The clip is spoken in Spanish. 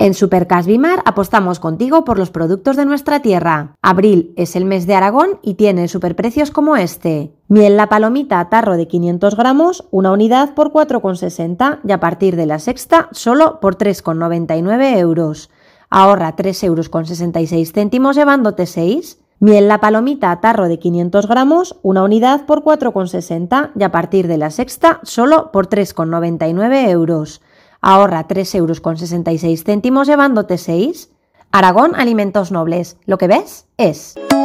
En Supercas Bimar apostamos contigo por los productos de nuestra tierra. Abril es el mes de Aragón y tiene superprecios como este. Miel La Palomita tarro de 500 gramos, una unidad por 4,60 y a partir de la sexta solo por 3,99 euros. Ahorra 3,66 euros llevándote 6. Miel La Palomita tarro de 500 gramos, una unidad por 4,60 y a partir de la sexta solo por 3,99 euros. Ahorra 3,66 euros llevándote 6. Aragón Alimentos Nobles. Lo que ves es.